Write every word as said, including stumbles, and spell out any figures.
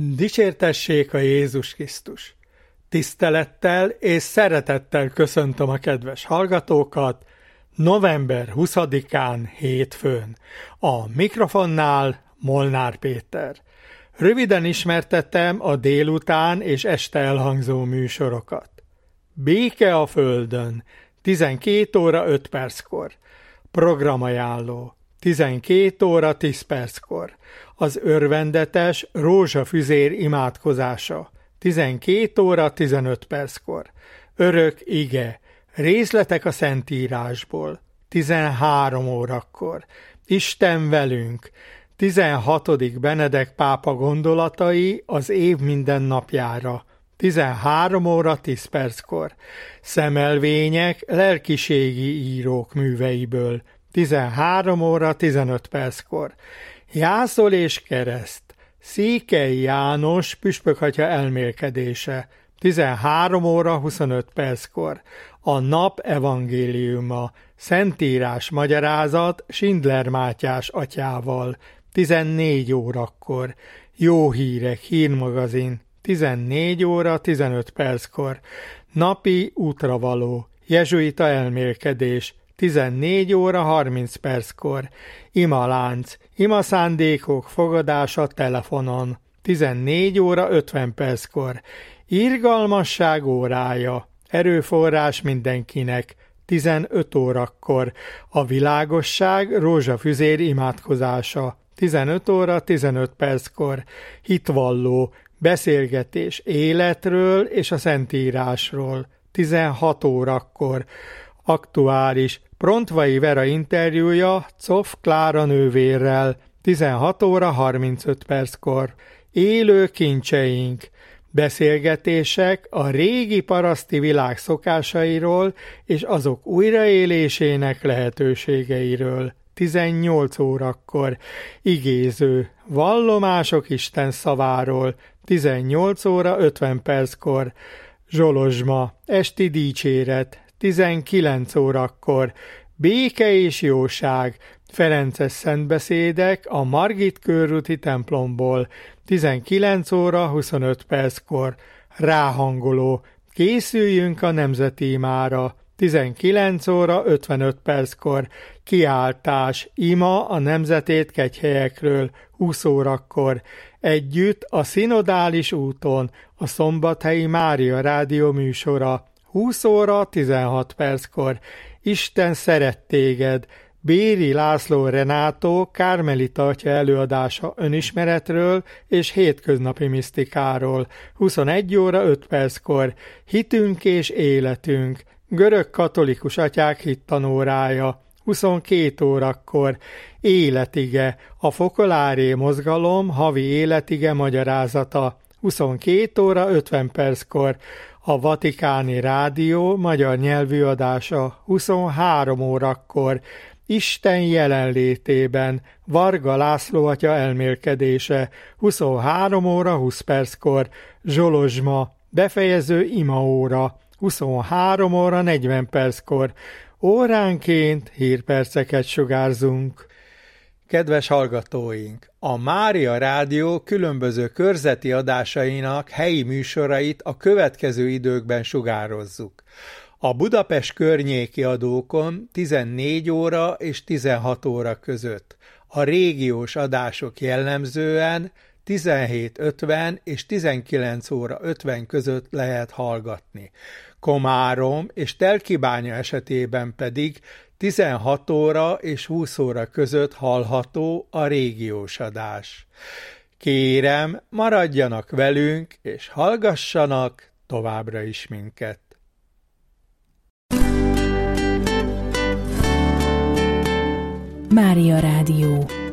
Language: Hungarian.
Dicsértessék a Jézus Krisztus! Tisztelettel és szeretettel köszöntöm a kedves hallgatókat november huszadikán hétfőn. A mikrofonnál Molnár Péter. Röviden ismertetem a délután és este elhangzó műsorokat. Béke a földön, tizenkét óra öt perckor. Programajánló, tizenkét óra tíz perckor. Az örvendetes rózsafüzér imádkozása, tizenkét óra tizenöt perckor. Örök ige, részletek a Szentírásból, tizenhárom órakor. Isten velünk, tizenhatodik Benedek pápa gondolatai az év minden napjára, tizenhárom óra tíz perckor. Szemelvények lelkiségi írók műveiből, tizenhárom óra tizenöt perckor. Jászol és kereszt, Székely János püspökatya elmélkedése, tizenhárom óra huszonöt perckor. A nap evangéliuma, Szentírás magyarázat Schindler Mátyás atyával, tizennégy órakor. Jó hírek hírmagazin, tizennégy óra tizenöt perckor. Napi útravaló, jezsuita elmélkedés, tizennégy óra harminc perckor. Imalánc, imaszándékok fogadása telefonon, tizennégy óra ötven perckor. Irgalmasság órája, erőforrás mindenkinek, tizenöt órakor. A világosság rózsafüzér imádkozása, tizenöt óra tizenöt perckor. Hitvalló, beszélgetés életről és a Szentírásról, tizenhat órakor. Aktuális, Prontvai Vera interjúja Zoff Klára nővérrel, tizenhat óra harmincöt perckor. Élő kincseink, beszélgetések a régi paraszti világ szokásairól és azok újraélésének lehetőségeiről, tizennyolc órakor. Igéző, vallomások Isten szaváról, tizennyolc óra ötven perckor. Zsolozsma, esti dicséret, tizenkilenc órakor. Béke és jóság, ferences szentbeszédek a Margit körúti templomból, tizenkilenc óra huszonöt perckor. Ráhangoló, készüljünk a nemzeti imára, tizenkilenc óra ötvenöt perckor. Kiáltás, ima a nemzetét kegyhelyekről, húsz órakor. Együtt a szinodális úton, a Szombathelyi Mária rádió műsora, húsz óra tizenhat perckor. Isten szeret téged, Béri László Renátó Kármelita atya előadása önismeretről és hétköznapi misztikáról, huszonegy óra öt perckor. Hitünk és életünk, görög katolikus atyák hittanórája, huszonkét órakor. Életige, a Fokoláré mozgalom havi életige magyarázata, huszonkét óra ötven perckor. A Vatikáni Rádió magyar nyelvű adása, huszonhárom órakor. Isten jelenlétében, Varga László atya elmélkedése, huszonhárom óra húsz perckor. Zsolozsma, befejező imaóra, huszonhárom óra negyven perckor. Óránként hírperceket sugárzunk. Kedves hallgatóink! A Mária Rádió különböző körzeti adásainak helyi műsorait a következő időkben sugározzuk. A Budapest környéki adókon tizennégy óra és tizenhat óra között. A régiós adások jellemzően tizenhét ötven és tizenkilenc óra ötven között lehet hallgatni. Komárom és Telkibánya esetében pedig tizenhat óra és húsz óra között hallható a régiós adás. Kérem, maradjanak velünk és hallgassanak továbbra is minket. Mária Rádió.